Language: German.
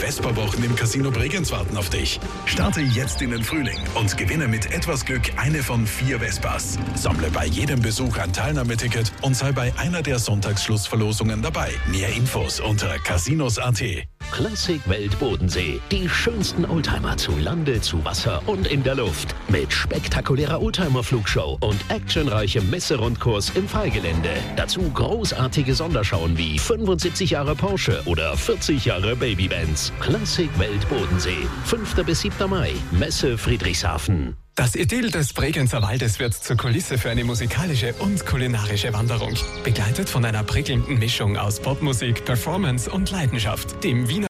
Vespa-Wochen im Casino Bregenz warten auf dich. Starte jetzt in den Frühling und gewinne mit etwas Glück eine von 4 Vespas. Sammle bei jedem Besuch ein Teilnahmeticket und sei bei einer der Sonntagsschlussverlosungen dabei. Mehr Infos unter casinos.at. Klassik Welt Bodensee. Die schönsten Oldtimer zu Lande, zu Wasser und in der Luft. Mit spektakulärer Oldtimer-Flugshow und actionreichem Messerundkurs im Freigelände. Dazu großartige Sonderschauen wie 75 Jahre Porsche oder 40 Jahre Babybenz. Klassik Welt Bodensee. 5. bis 7. Mai. Messe Friedrichshafen. Das Idyll des Bregenzer Waldes wird zur Kulisse für eine musikalische und kulinarische Wanderung. Begleitet von einer prickelnden Mischung aus Popmusik, Performance und Leidenschaft. Dem Wiener